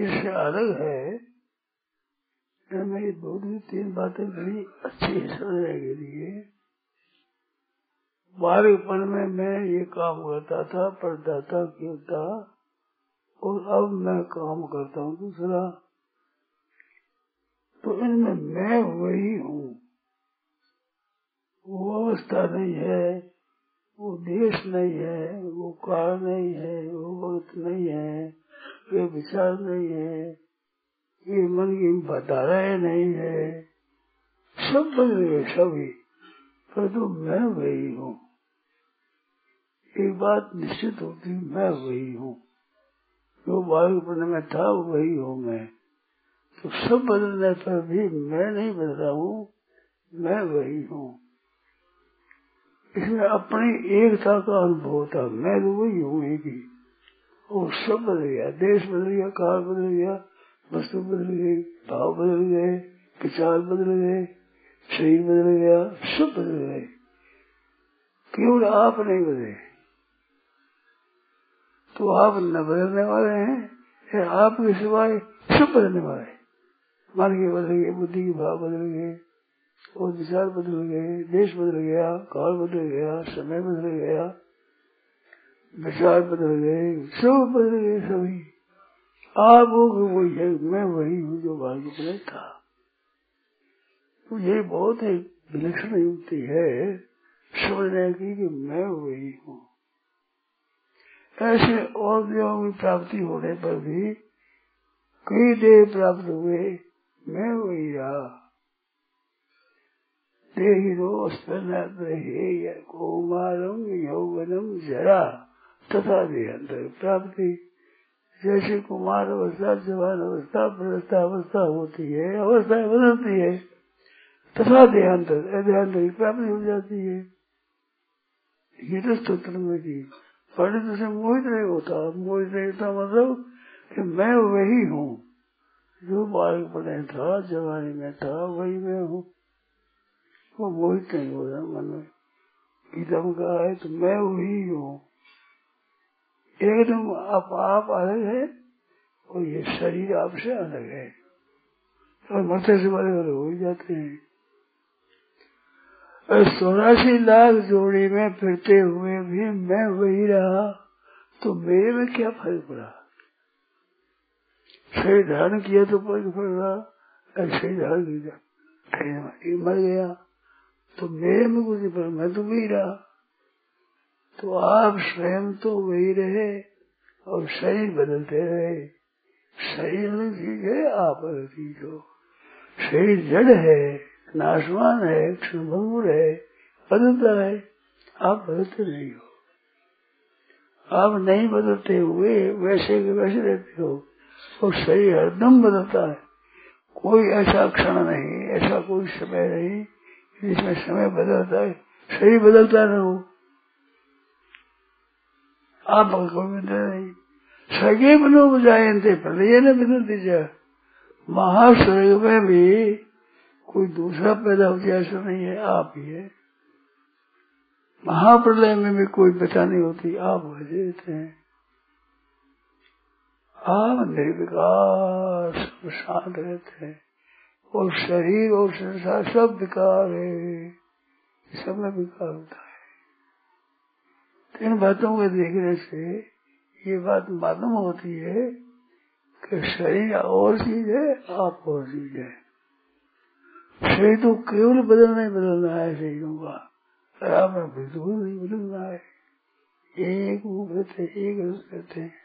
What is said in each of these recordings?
शरीर से अलग है। मेरी दो तीन बातें बड़ी अच्छी है समझने के लिए। बालकपन में मैं ये काम करता था, पढ़ता था, क्यों था, और अब मैं काम करता हूँ दूसरा। तो इनमें मैं वही हूँ। वो अवस्था नहीं है, वो देश नहीं है, वो काल नहीं है, वो वक्त नहीं है, ये विचार नहीं है, ये मन की धाराएं नहीं है। सब बदल गए सभी, परंतु मैं वही हूँ। एक बात निश्चित होती, मैं वही हूँ। जो बालकपन में था वही हूँ मैं। तो सब बदलने पर भी मैं नहीं बदला हूँ, मैं वही हूँ। इसमें अपनी एकता का अनुभव होता, मैं तो वही हूँ एक ही। और सब बदल गया, देश बदल गया, काल बदल गया, वस्तु बदल गई, भाव बदल गए, विचार बदल गए, शरीर बदल गया, सब बदल गए, केवल आप नहीं बदले। तो आप न बदलने वाले हैं, आपके सिवाय सब बदलने वाले। मन के बदल गए, बुद्धि के भाव बदल गए, और विचार बदल गए, देश बदल गया, काल बदल गया, समय बदल गया, विचार बदल गए, सब बदल गए सभी। आप वो वही है, मैं वही हूँ जो बालक में था। तो ये बहुत ही विलक्षण युक्ति है समझने की कि मैं वही हूँ। ऐसे और देवों की प्राप्ति होने पर भी कई देह प्राप्त हुए, मैं वही रहा। देहिरो स्पन्नहे कौमारम यौवनम जरा तथा देहांतर प्राप्ति। जैसे कुमार अवस्था, जवान अवस्था, प्रवस्था अवस्था होती है, अवस्थाएं बदलती है, तथा देहांतर देहांतर की प्राप्ति हो जाती है। ये तो स्तोत्र में की पंडित से मोहित नहीं होता। मोहित नहीं होता मतलब कि मैं वही हूँ जो बालकपन में था, जवानी में था, वही मैं हूँ। वो मोहित नहीं हो रहा मन में। गीता में कहा है तो मैं वही हूँ। एकदम आप अलग है और ये शरीर आपसे अलग है, और मरते से बड़े बड़े हो ही जाते हैं। 84 लाख जोड़ी में फिरते हुए भी मैं वही रहा, तो मेरे में क्या फर्क पड़ा? शरीर धारण किया तो फर्क पड़ रहा, शरीर धारण किया मर गया तो मेरे में कुछ नहीं पड़ा, मैं तो वही रहा। तो आप स्वयं तो वही रहे और शरीर बदलते रहे। शरीर अलग चीज है, आप अलग चीज हो। शरीर जड़ है, नाशवान है, क्षणभंगुर है, बदलता है, आप बदलते नहीं हो। आप नहीं बदलते हुए वैसे के वैसे रहते हो, और शरीर हरदम बदलता है। कोई ऐसा क्षण नहीं, ऐसा कोई समय नहीं जिसमें समय बदलता है, शरीर बदलता न हो। आप कोई बदल नहीं। सगे बनो बजायते प्रलय न बदलती जा। महास्वर्ग में भी कोई दूसरा पैदा हो जाए ऐसा नहीं है, आप ही है। महाप्रलय में भी कोई बचा नहीं होती, आप वजह देते हैं। आप निर्विकार सब शांत रहते हैं, और शरीर और संसार सब विकार है, सब में विकार होता है। इन बातों को देखने से ये बात मालूम होती है कि शरीर और चीज है, आप और चीज है। शरीर तो केवल बदलना है शरीरों का, आप बिल्कुल नहीं बदलना है। एक रूप रहते, एक रस रहते हैं।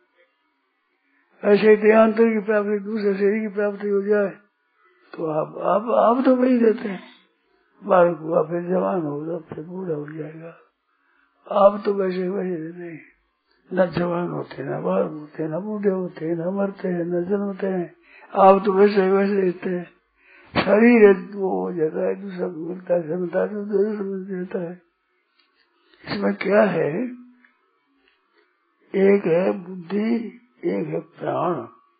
ऐसे देहांतर की प्राप्ति, दूसरे शरीर की प्राप्ति हो जाए तो आप तो वही रहते हैं। बालक हुआ, फिर जवान होगा, फिर बूढ़ा हो जाएगा। आप तो वैसे वैसे रहते हैं, न जवान होते, न बालक होते, न बूढ़े होते, न मरते हैं, न जन्मते हैं। आप तो वैसे वैसे रहते हैं। शरीर वो हो जाता है, दूसरा मिलता है, जमता है, तो दूसरा समझ देता है। इसमें क्या है, एक है बुद्धि, एक है प्राण।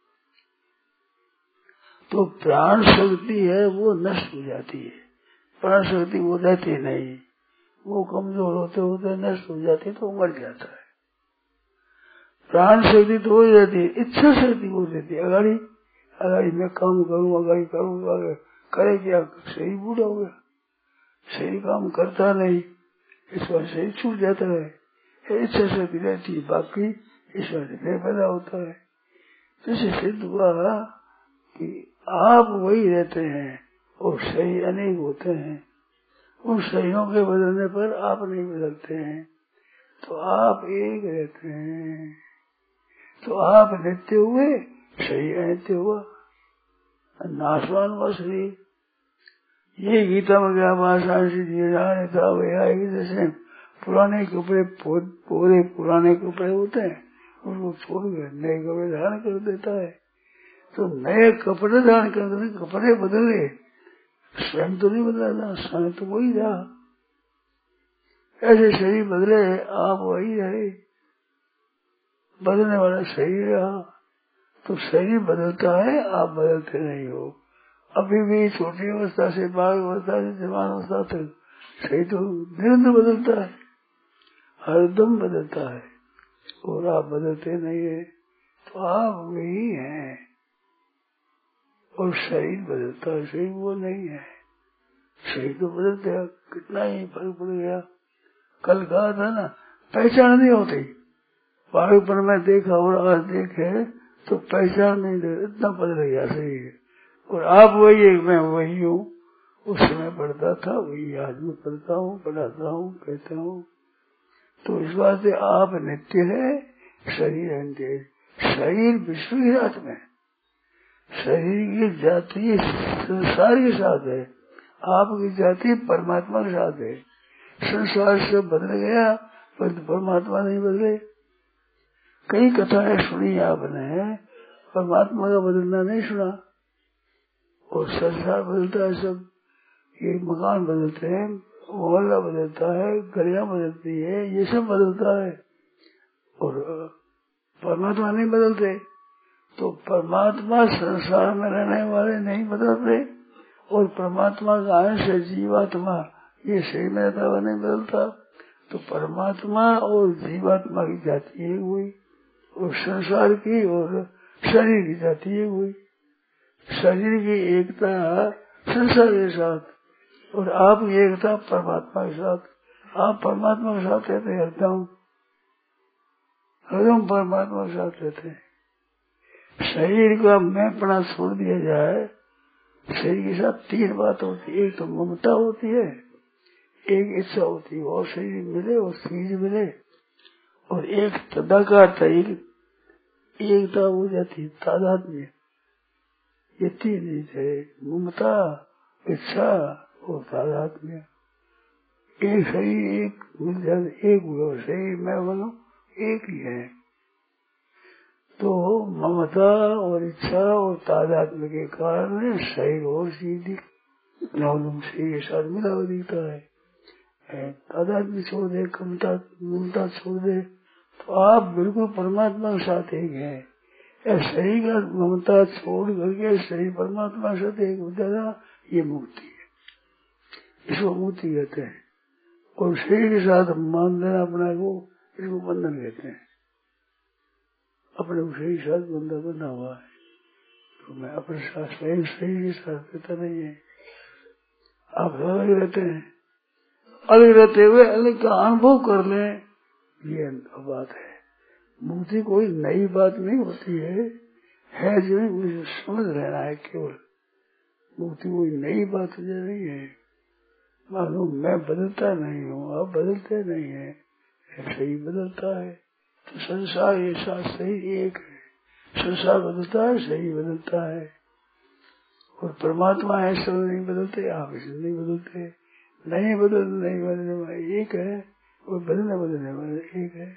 तो प्राण शक्ति है वो नष्ट हो जाती है, प्राण शक्ति वो रहती नहीं, वो कमजोर होते होते नष्ट हो जाती है, तो मर जाता है। प्राण शक्ति तो हो जाती है, इच्छा शक्ति हो जाती है। अगाड़ी मैं काम करूँ, अगाड़ी करूँ, करे क्या, शरीर बूढ़ा हो गया, शरीर काम करता नहीं, इस बार शरीर छूट जाता है, इच्छा शक्ति रहती है, बाकी इस बार हृदय पैदा होता है। तो इसे सिद्ध हुआ कि आप वही रहते हैं और शरीर अनेक होते हैं, उन शरीरों के बदलने पर आप नहीं बदलते हैं, तो आप एक रहते हैं। तो आप नित्य हुए, शरीर अनित्य हुआ, नाशवान हुआ शरीर। ये गीता में क्या भाषा था भैया, जैसे पुराने कपड़े पूरे पुराने कपड़े होते हैं, उसको छोड़ कर नए कपड़े धारण कर देता है। तो नए कपड़े धारण करते, कपड़े बदले, स्वयं तो नहीं बदला, स्वयं तो वही रहा। ऐसे शरीर बदले, आप वही रहे, बदलने वाला शरीर रहा। तो शरीर बदलता है, आप बदलते नहीं हो। अभी भी छोटी अवस्था से बाल अवस्था से जवान अवस्था तक शरीर तो निरंतर बदलता है, हरदम बदलता है, और आप बदलते नहीं है। तो आप वही हैं और शरीर बदलता है, शरीर वो नहीं है। शरीर तो बदलते हैं, कितना ही फर्क पड़ गया। कल कहा था ना, पहचान नहीं होती, बाहर पर मैं देखा और आज देखे तो पहचान नहीं दे, इतना बदल गया शरीर। और आप वही एक, मैं वही हूँ, उस समय पढ़ता था वही आज मैं पढ़ता हूँ, पढ़ाता हूँ, कहता हूँ। तो इस बात से आप नित्य है, शरीर अनित्य है। शरीर विश्व की साथ में, शरीर की जाति संसार के साथ है, आपकी जाति परमात्मा के साथ है। संसार से बदल गया पर परमात्मा नहीं बदले। कई कथाएं सुनी आपने, परमात्मा का बदलना नहीं सुना। और संसार बदलता है सब, ये मकान बदलते हैं, मोहल्ला बदलता है, गलियां बदलती है, ये सब बदलता है, और परमात्मा नहीं बदलते। तो परमात्मा संसार में रहने वाले नहीं बदलते, और परमात्मा का अंश है जीवात्मा, ये शरीर में रहता हुआ नहीं बदलता। तो परमात्मा और जीवात्मा की जाति एक हुई, और संसार की और शरीर की जाति एक हुई। शरीर की एकता संसार के साथ, और आपकी एकता परमात्मा के साथ। आप परमात्मा के साथ रहते हरदम, हरदम परमात्मा के साथ रहते हैं। शरीर का मैंपना छोड़ दिया जाए, शरीर के साथ तीन बात होती है, एक तो ममता होती है, एक इच्छा होती है, और शरीर मिले और चीज मिले, और एक तदाकार था, एकता हो जाती, तादाद में। ये तीन चीज है, ममता, इच्छा और तादाद में। एक शरीर एक मिल जाए, एक हुआ शरीर मैं बोलूं एक ही है। तो ममता और इच्छा और तादात्म्य के कारण शरीर और सीधी मालूम शरीर के साथ मिला हुआ दिखता है। तादात्म्य छोड़ दे, ममता छोड़ दे, तो आप बिल्कुल परमात्मा के साथ एक है। शरीर का ममता छोड़ करके शरीर परमात्मा के साथ एक हो जाना, ये मुक्ति है, इसको मुक्ति कहते हैं। और शरीर के साथ मान देना अपना को, इसको बंधन कहते हैं। अपने शरीर के साथ बंधा बना हुआ है, तो मैं अपने साथ शरीर के साथ रहता नहीं है। आप अलग रहते हैं, अलग रहते हुए अलग का अनुभव कर लें, ये बात है। मुक्ति कोई नई बात नहीं होती है जो मुझे समझ लेना है केवल। मुक्ति कोई नई बात नहीं है। मालूम मैं बदलता नहीं हूँ, आप बदलते नहीं है, सही बदलता है। तो संसार ये साथ सही एक है, संसार बदलता है, सही बदलता है, और परमात्मा है सब नहीं बदलते, आप इसे नहीं बदलते। नहीं बदलने वाले एक है, और बदलने वाले एक है।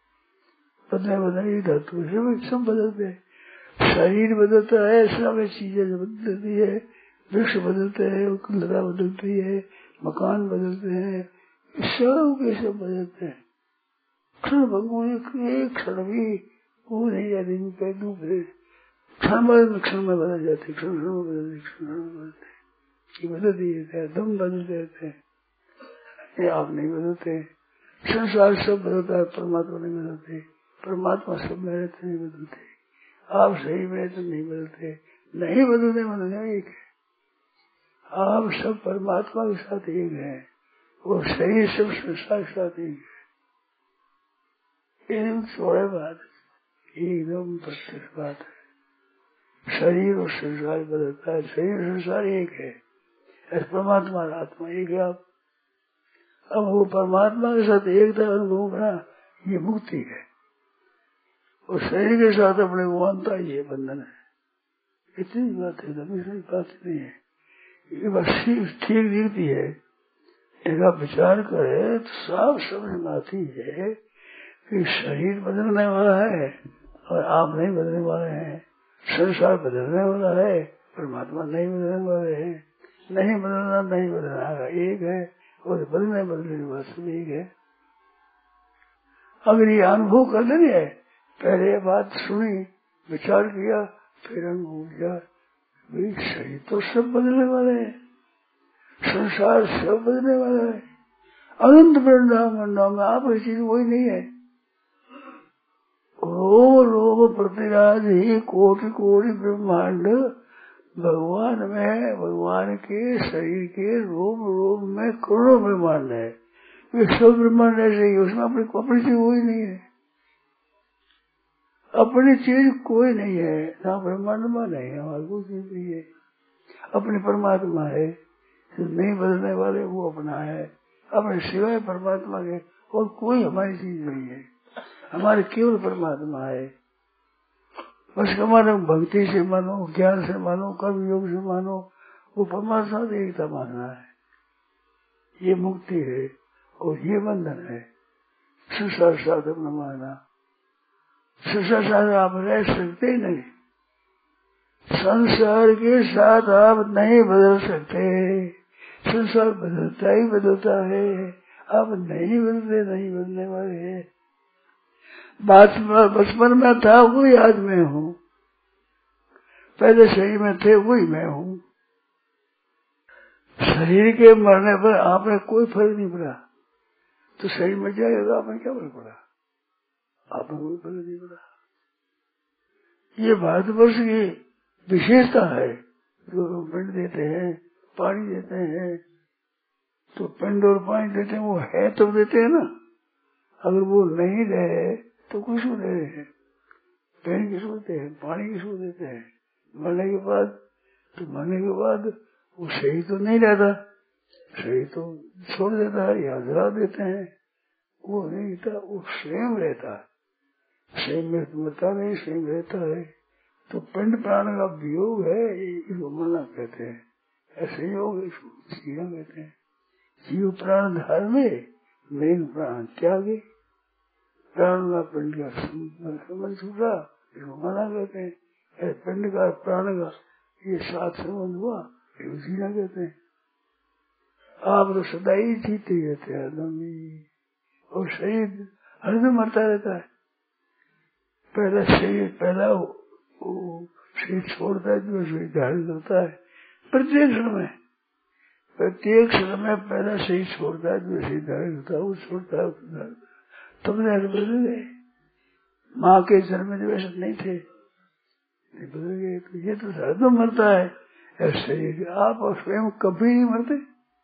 बदलने धातु सब बदलते, शरीर बदलता है, सब चीजें बदलती है, वृक्ष बदलते हैं, लता बदलती है, मकान बदलते हैं, सब के सब बदलते हैं। क्षण भंगुर एक क्षण भी वो नहीं जाती, दूसरे क्षण में बदल जाते, क्षण में बदलते, ये बदलती रहते हैं, दम बदलते रहते हैं। ये आप नहीं बदलते। संसार सब बदलता है, परमात्मा नहीं बदलते। परमात्मा सब में रहते नहीं बदलते, आप शरीर में रहते नहीं बदलते, नहीं बदलने वाला एक है। आप सब परमात्मा के साथ एक है, वो शरीर सब संसार के साथ एक है। एकदम थोड़ा बात एकदम प्रत्यक्ष बात है। शरीर और संसार बदलता है, शरीर और संसार एक है, परमात्मा और आत्मा एक है। आप अब वो परमात्मा के साथ एकता अनुभव करना ये मुक्ति है, और शरीर के साथ अपने को मानता ये बंधन है। इतनी बात है, दूसरी बात नहीं है। ये बस ठीक दिखती है, इनका विचार करे तो साफ समझ में आती है कि शरीर बदलने वाला है और आप नहीं बदलने वाले हैं, संसार बदलने वाला है, परमात्मा नहीं बदलने वाले हैं। नहीं बदलना नहीं बदलना एक है, और बदलने बदलने की बात सब एक है। अगर ये अनुभव कर लेंगे, पहले बात सुनी, विचार किया, फिर अनुभव किया, शरीर तो सब बदलने वाले हैं, संसार सब बदलने वाला है, अनंत ब्रह्मांड में आप ऐसी चीज वही नहीं है। रोम रोम प्रतिराज ही कोटि कोटि ब्रह्मांड भगवान में, भगवान के शरीर के रोम रोम में करोड़ों ब्रह्मांड है। ये सब ब्रह्मांड ऐसे ही, उसमें अपनी चीज वही नहीं है, अपनी चीज कोई नहीं है, ना ब्रह्मांड में नहीं है, हमारी कोई चीज नहीं है। अपने परमात्मा है, नहीं बदलने वाले वो अपना है, अपने सिवाय परमात्मा के और कोई हमारी चीज नहीं है, हमारे केवल परमात्मा है। बस हमारे भक्ति से मानो, ज्ञान से मानो, कर्म योग से मानो, वो परमात्मा से एकता मानना है, ये मुक्ति है और ये बंधन है। संसार साथ अपना माना, संसार साथ आप रह सकते नहीं, संसार के साथ आप नहीं बदल सकते, संसार बदलता ही बदलता है, आप नहीं बदलते, नहीं बदलने वाले हैं। बचपन में था वही आज मैं हूँ, पहले शरीर में थे वही मैं हूँ। शरीर के मरने पर आपने कोई फर्क नहीं पड़ा, तो शरीर में जाएगा आपने क्या फर्क पड़ा, आपने कोई फर्क नहीं पड़ा। ये भारतवर्ष की विशेषता है, जो पिंड देते हैं, पानी देते हैं, तो पिंड और पानी देते हैं, वो है तो देते हैं ना, अगर वो नहीं रहे तो कुछ दे रहे हैं, पेड़ किसको देते हैं, पानी किसको देते हैं, मरने के बाद, तो मरने के बाद वो सही तो नहीं रहता, सही तो छोड़ देता है या जला देते हैं, वो नहीं था, वो स्वयं रहता है, स्वयं में मरता नहीं, स्वयं रहता है। तो पिंड प्राण का वियोग है, इसको मरना कहते हैं, ऐसे योग इसको जीना कहते हैं। जीव प्राण धारणे, मेघ प्राण त्यागे, प्राण का पिंड का संबंध छूटा, इसको मरना कहते हैं। पिंड का प्राण का ये साथ संबंध हुआ, इसको जीना कहते हैं। आप तो सदा ही जीते रहते हैं हरदम ही, और शरीर हरदम मरता रहता है। पहला शरीर पहला शरीर छोड़ता है, जो शरीर धारण करता है प्रत्येक समय, प्रत्येक समय पहला शरीर छोड़ता है, जो शरीर धारण करता है वो छोड़ता है, तुम जाकर बदल गए। माँ के जन्म में जो ऐसा नहीं थे, बदल गए, तो ये तो हरदम मरता है शरीर। आप स्वयं कभी नहीं मरते,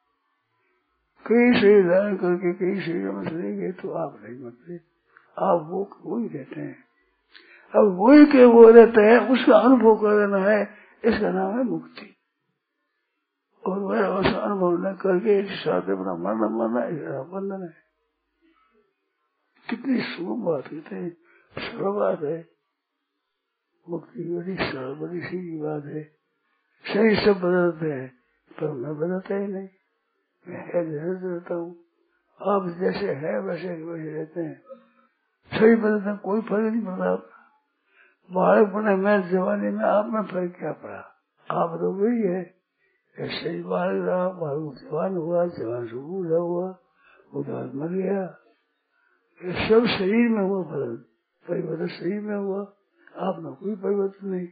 कई शरीर धारण करके कई शरीरों में चले गए, तो आप नहीं मरते, आप वो वही रहते हैं। अब वही के वो रहते हैं, उसका अनुभव कर लेना है, इसका नाम है मुक्ति। और वह उसका अनुभव न करके एक साथ अपना मरना इसका बंधन है। कितनी सुगम बात, कितनी सरल बात है, मुक्ति बड़ी सरल बड़ी सीधी बात है। शरीर सब बदलते हैं, पर मैं बदलता ही नहीं, मैं जैसे रहता हूँ, आप जैसे है वैसे वैसे रहते हैं। शरीर बदलते कोई फर्क नहीं पड़ता। बालक बने में जवानी में आप में फर्क क्या पड़ा, आप तो वही है। ऐसे ही बालक रहा, बालक जवान हुआ, जवान से बूढ़ा हुआ, बूढ़ा मर गया, ये सब शरीर में हुआ फर्क, परिवर्तन शरीर में हुआ, आप में कोई परिवर्तन नहीं।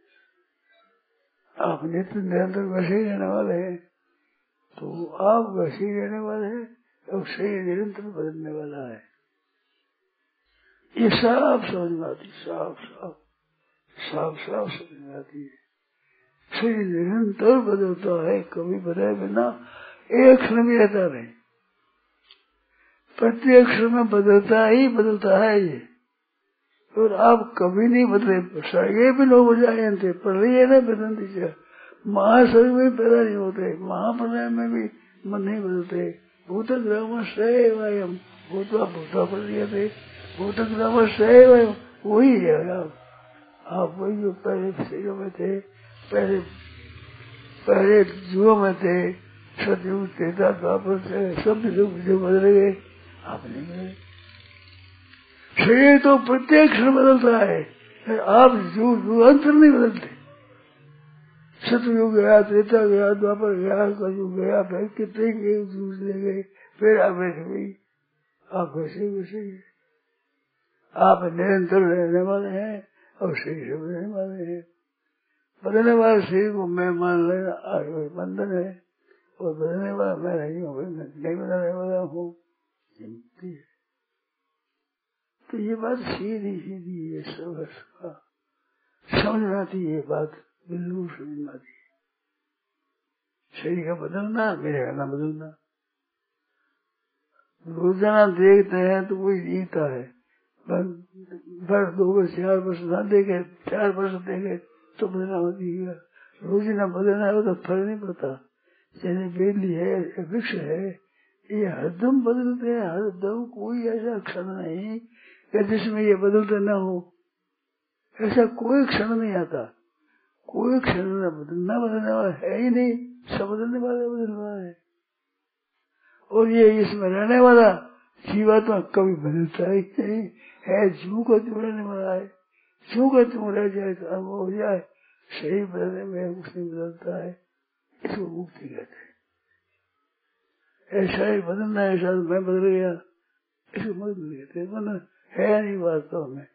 आप नित्य निरंतर वैसे ही रहने वाले हैं, तो आप वैसे ही रहने वाले हैं, और शरीर निरंतर बदलने वाला है। ये साफ समझ में आती, साफ साफ साफ साफ समझ में आती है। शरीर निरंतर बदलता है, कभी बदले बिना एक क्षण भी रहता नहीं, प्रत्येक क्षण में बदलता ही बदलता है ये। और आप कभी नहीं बदले, ये भी लोग हो जाए प्रलय न बदलती, महाशरीर में पैदा नहीं होते, महाप्रलय में भी मन नहीं बदलते। भूत ग्राम सैवयम भूतवा भूतवा प्रलय थे, भूत ग्राम सैवयम वही है आप वही जो पहले शरीरों में थे, पहले युगों में थे, सतयुग त्रेता द्वापर से सब युग जो बदल गए, आप नहीं बदले। शरीर तो प्रत्येक क्षण बदलता है, आप युगांतर नहीं बदलते। सतयुग गया, त्रेता गया, द्वापर गया, कलयुग गया, फिर कितने युग ले गए, फिर आप वैसे भी आप वैसे वैसे आप निरंतर रहने वाले हैं और शरीर से बदलने वाले हैं। बदलने वाले शरीर को मैं मान लेना आगे बंधन है, और बदलने वाला मैं नहीं हूँ, नहीं बदलने वाला हूँ। तो ये बात सीधी सीधी है, सब समझ में आती है, बात बिल्कुल समझ में आती है। शरीर का बदलना, मेरे का ना बदलना। रोजाना देखते हैं तो कोई जीता है, वर्ष 2 वर्ष 4 वर्ष ना देखे, 4 वर्ष देखे तो बदलना होती है। रोज ना बदलना है तो फर्क नहीं पड़ता। जैसे बेली है, वृक्ष है, ये हरदम बदलते हैं, हरदम कोई ऐसा क्षण नहीं कि जिसमें ये बदलते न हो। ऐसा कोई क्षण नहीं आता, कोई क्षण न बदलने वाला है ही नहीं, सब बदलने वाला है। और ये इसमें रहने वाला जीवात्मा कभी बदलता ही नहीं है, जू का त्यों रहने वाला है, जू का त्यों रह जाए तो अनुभव हो जाए, सही बदलने में कुछ नहीं बदलता है, इसको मुक्ति कहते हैं। ऐसा ही बदलना है, ऐसा मैं बदल गया, इसको मुक्ति कहते हैं। मतलब है नहीं वास्तव में,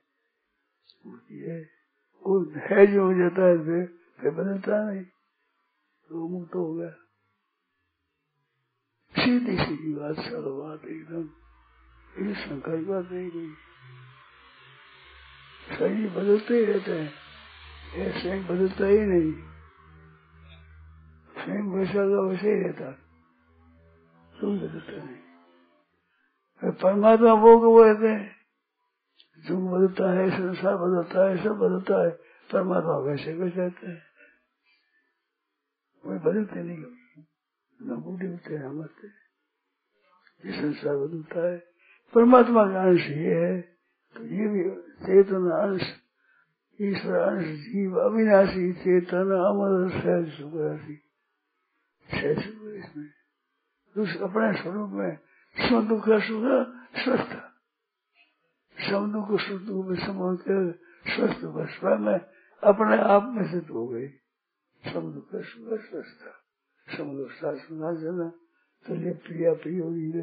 वो है जो हो जाता है फिर बदलता नहीं, तो मुक्त हो गया। सीधी सीधी बात, सरल बात एकदम, ये शंका की बात नहीं कोई। शरीर बदलते ही रहते हैं, ऐसे ही बदलता ही नहीं, स्वयं वैसा का वैसे ही रहता, तुम बदलता नहीं। परमात्मा वो रहते हैं, युग बदलता है, संसार बदलता है, सब बदलता है, परमात्मा वैसे वैसे रहते हैं, कोई बदलते नहीं, न बूढ़े होते न मरते। ये संसार बदलता है, परमात्मा का अंश ये है, तो ये भी चेतन अंश, ईश्वर अंश, जीव अविनाशी चेतन अमर सहज सुख राशि, सहज सुख इसमें दूसरे अपने स्वरूप में स्व दुख सुख स्वस्थ, सब दुख सुख में समझ कर स्वस्थ बस में अपने आप में सिद्ध हो गई। सब दुख सुख स्वस्थ, समुद्र सुना जना तो ये प्रिया प्रिय होगी,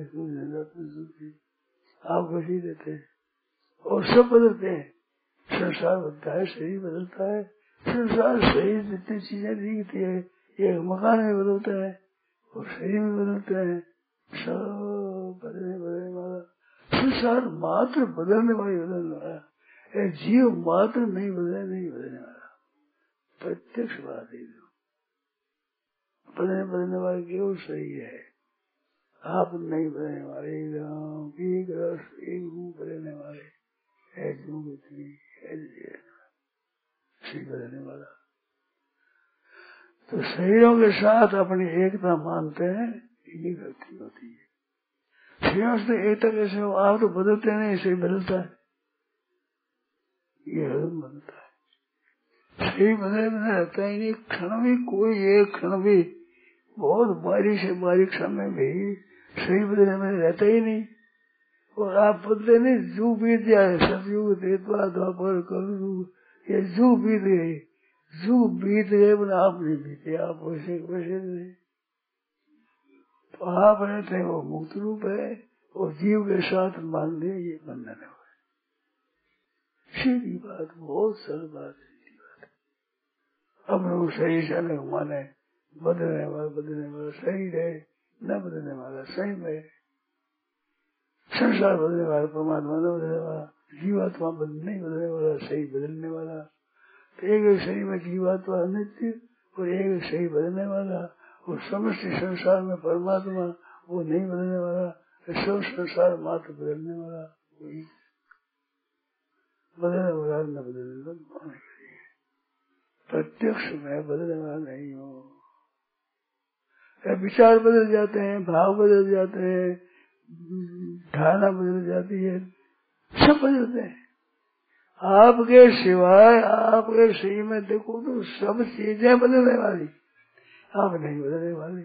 आप वैसे रहते हैं और सब बदलते हैं। संसार बदलता है, शरीर बदलता है, संसार शरीर जितनी चीजें दिखती है, ये मकान में बदलता है और शरीर में बदलते हैं, सब बदलने वाला। संसार मात्र बदलने वाला है, जीव मात्र नहीं बदलने वाला, प्रत्यक्ष बात है। बदलने वाले केवल सही है, आप नहीं बदलने वाले, एक रस एक रूप बदलने वाले है, जो बदलने वाला। तो शरीरों के साथ अपनी एकता मानते हैं, ये गलती होती है। शरीरों से एकता कैसे हो, आप तो बदलते नहीं, शरीर बदलता है, ये हरदम बदलता है। शरीर बदले बदले रहता ही नहीं, क्षण भी कोई एक क्षण भी, बहुत बारीक से बारीक समय भी शरीर बदलने में रहता ही नहीं। और आप बदले नहीं, जू बीत जाए, सतयुग त्रेता द्वापर कलयुग, ये जू बीत गए, जू बीत गए, आप नहीं बीते, आप वैसे वैसे रहे। तो आप रहते हैं वो मुक्त रूप है, और जीव के साथ मान लिया ये बंधन है। सीधी बात, बहुत सरल बात, सीधी बात। अब लोग सही से अलग माने, बदलने वाला सही है, न बदलने वाला सही में, संसार बदलने वाला परमात्मा न बदलने वाला, जीवात्मा नहीं बदलने वाला, शरीर बदलने वाला। तो एक शरीर में जीवात्मा नित्य और एक शरीर बदलने वाला, और समस्त संसार में परमात्मा वो नहीं बदलने वाला, सब संसार मात्र बदलने वाला, वही बदलने वाला न बदलने वाला। प्रत्यक्ष में बदलने वाला नहीं हो। विचार बदल जाते हैं, भाव बदल जाते हैं, धारणा बदल जाती है, सब बदलते हैं। आपके सिवाय आपके शरीर में देखो तो सब चीजें बदलने वाली, आप नहीं बदलने वाले।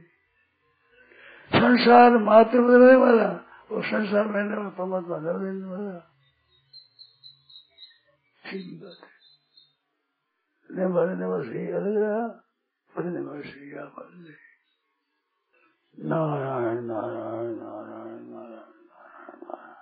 संसार मात्र बदलने वाला, और संसार में रहने वाला परमात्मा न बदलने वाला। सीधी बात है। न बदलने वाला शरीर अलग रहा, बदलने वाला शरीर आप बदले। नारायण नारायण नारायण नारायण नारायण,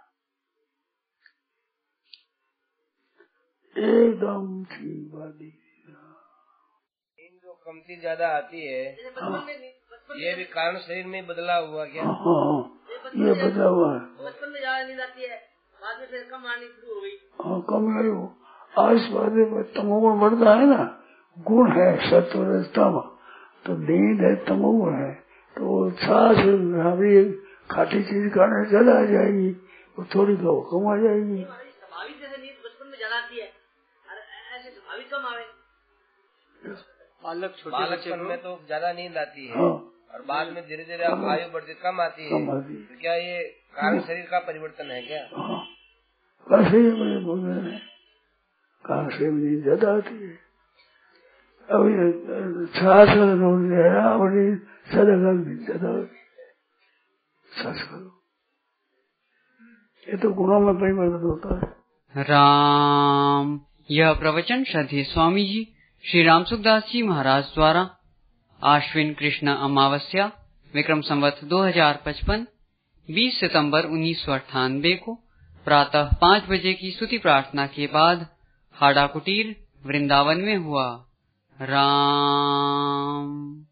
एकदम ठीक बात है। जो कमती ज्यादा आती है, ये भी कारण शरीर में बदला हुआ क्या? हाँ, ये बदला हुआ है। बचपन में ज्यादा नींद आती है, बाद में फिर कम आनी शुरू हो गई। हाँ, कम आई हो। आज बाद तमोगुण बढ़ता है ना, गुण है सत्व रजतम, तो नींद है तमोगुण है, तो सांस हमारी खाटी चीज खाने ज्यादा आ जाएगी, और थोड़ी तो कम आ जाएगी। स्वाभाविक जैसे नींद बचपन में ज्यादा आती है, ऐसे स्वाभाविक कम आवे। बालकपन में तो ज्यादा नींद आती है, हाँ, और बाद में धीरे धीरे आयु बढ़ती कम आती है। तो क्या ये कारण शरीर का परिवर्तन है क्या? हाँ, कारण बोल रहे हैं, कारण शरीर में नींद ज्यादा आती है। अभी सांस बड़ी ज्यादा सांस करो, ये तो गुणों में परिवर्तन होता है। राम। यह प्रवचन श्रद्धेय स्वामी जी श्री राम सुखदास जी महाराज द्वारा आश्विन कृष्ण अमावस्या विक्रम संवत 2055 20 सितंबर 1998 को प्रातः 5 बजे की स्तुति प्रार्थना के बाद हाड़ा कुटीर वृंदावन में हुआ। राम।